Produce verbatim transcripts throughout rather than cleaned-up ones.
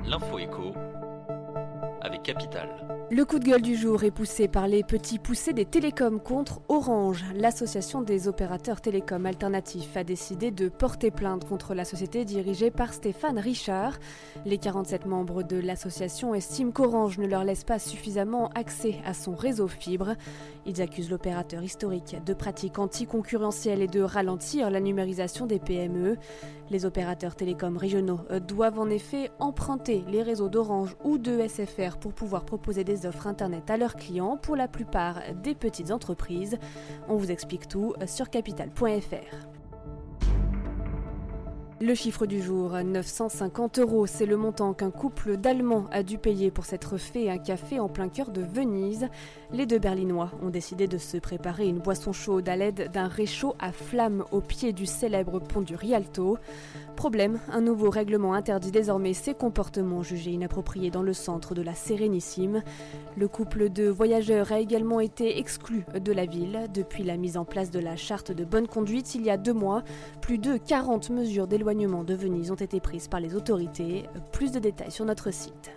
L'info écho avec Capital. Le coup de gueule du jour est poussé par les petits poussés des télécoms contre Orange. L'association des opérateurs télécoms alternatifs a décidé de porter plainte contre la société dirigée par Stéphane Richard. Les quarante-sept membres de l'association estiment qu'Orange ne leur laisse pas suffisamment accès à son réseau fibre. Ils accusent l'opérateur historique de pratiques anticoncurrentielles et de ralentir la numérisation des P M E. Les opérateurs télécoms régionaux doivent en effet emprunter les réseaux d'Orange ou de S F R pour pouvoir proposer des offres internet à leurs clients, pour la plupart des petites entreprises. On vous explique tout sur capital point f r. Le chiffre du jour, neuf cent cinquante euros, c'est le montant qu'un couple d'Allemands a dû payer pour s'être fait un café en plein cœur de Venise. Les deux Berlinois ont décidé de se préparer une boisson chaude à l'aide d'un réchaud à flamme au pied du célèbre pont du Rialto. Problème, un nouveau règlement interdit désormais ces comportements jugés inappropriés dans le centre de la Sérénissime. Le couple de voyageurs a également été exclu de la ville. Depuis la mise en place de la charte de bonne conduite il y a deux mois, plus de quarante mesures d'éloignement de Venise ont été prises par les autorités. Plus de détails sur notre site.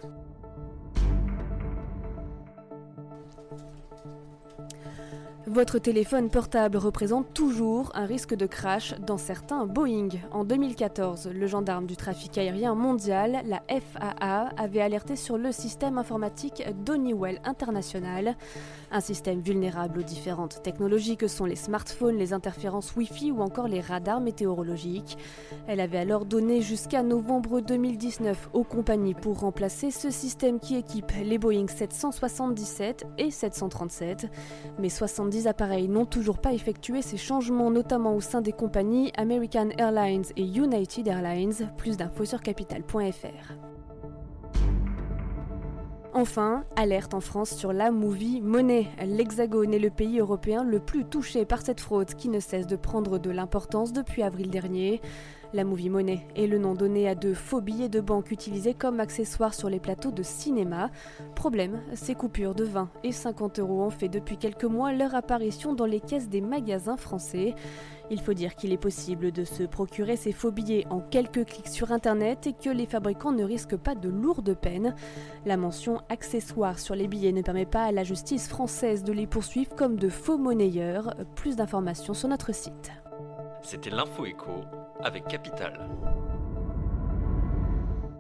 Votre téléphone portable représente toujours un risque de crash dans certains Boeing. En deux mille quatorze, le gendarme du trafic aérien mondial, la F A A, avait alerté sur le système informatique d'Honeywell International. Un système vulnérable aux différentes technologies que sont les smartphones, les interférences Wi-Fi ou encore les radars météorologiques. Elle avait alors donné jusqu'à novembre deux mille dix-neuf aux compagnies pour remplacer ce système qui équipe les Boeing sept cent soixante-dix-sept et sept cent trente-sept. Mais soixante-dix appareils n'ont toujours pas effectué ces changements, notamment au sein des compagnies American Airlines et United Airlines. Plus d'infos sur capital point f r. Enfin, alerte en France sur la Movie Money. L'Hexagone est le pays européen le plus touché par cette fraude qui ne cesse de prendre de l'importance depuis avril dernier. La Movie Money est le nom donné à de faux billets de banque utilisés comme accessoires sur les plateaux de cinéma. Problème, ces coupures de vingt et cinquante euros ont fait depuis quelques mois leur apparition dans les caisses des magasins français. Il faut dire qu'il est possible de se procurer ces faux billets en quelques clics sur internet et que les fabricants ne risquent pas de lourdes peines. La mention « accessoires » sur les billets ne permet pas à la justice française de les poursuivre comme de faux monnayeurs. Plus d'informations sur notre site. C'était l'Info Écho avec Capital.